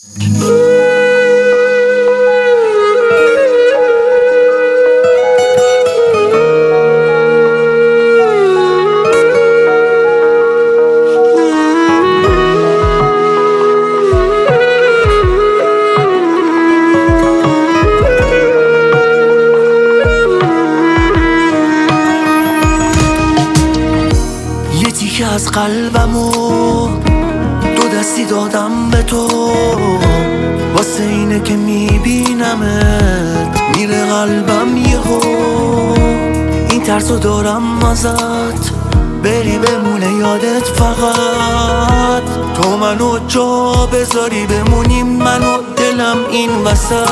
یکی از قلبمو دو دستی دادم به تو، واسه اینه که میبینمت میره قلبم یهو. این ترسو دارم ازت بری بمونه یادت، فقط تو منو جا بذاری بمونیم من و دلم این وسط.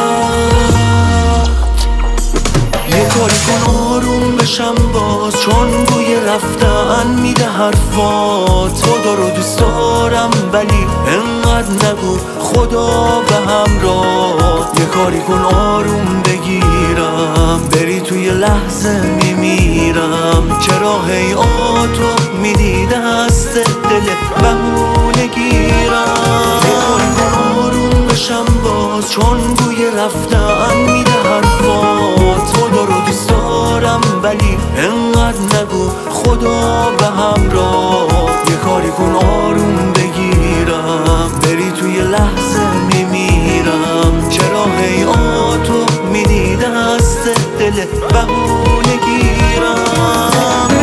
یه کاری کن آروم بشم باز، چون بوی رفتن میده حرفات. خدا رو دوست دارم ولی انقدر نگو خدا به همراه. یه کاری کن آروم بگیرم، بری توی لحظه میمیرم. چرا هی آتو میدی دست دل بهونه گیرم. یه کاری کن آروم بشم باز، چون بوی رفتن میده حرفات. خدا رو دوست دارم ولی انقدر نگو خدا به همراه. یه کاری کن آروم بگیرم، بری توی لحظه میمیرم. چرا هی آتو میدی دست دل بهونه گیرم.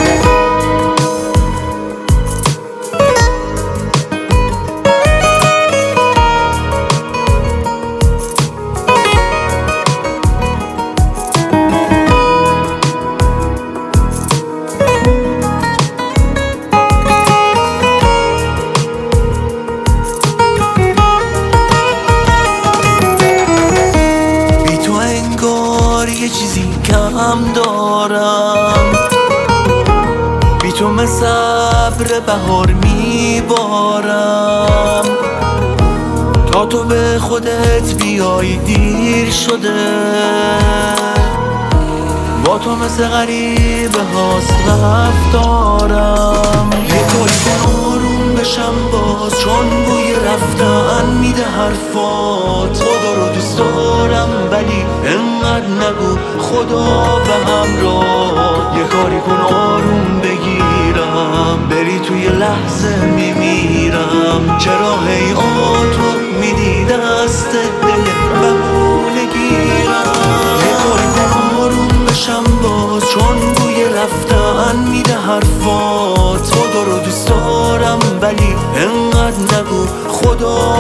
یه چیزی کم دارم، بی تو مثل ابر بهار میبارم. تا تو به خودت بیای دیر شده، با تو مثل غریبه هاست رفتارم. یه کاری کن آروم بشم باز، چون بوی رفتن میده حرفات. خدا رو دوست دارم ولی انقدر نگو خدا به همراه. یه کاری کن آروم بگیرم، بری توی لحظه میمیرم. چرا هی آتو میدی دست دل بهونه گیرم. یه کاری کن آروم بشم باز، چون بوی رفتن میده حرفات. خدا رو دوست دارم ولی انقدر نگو خدا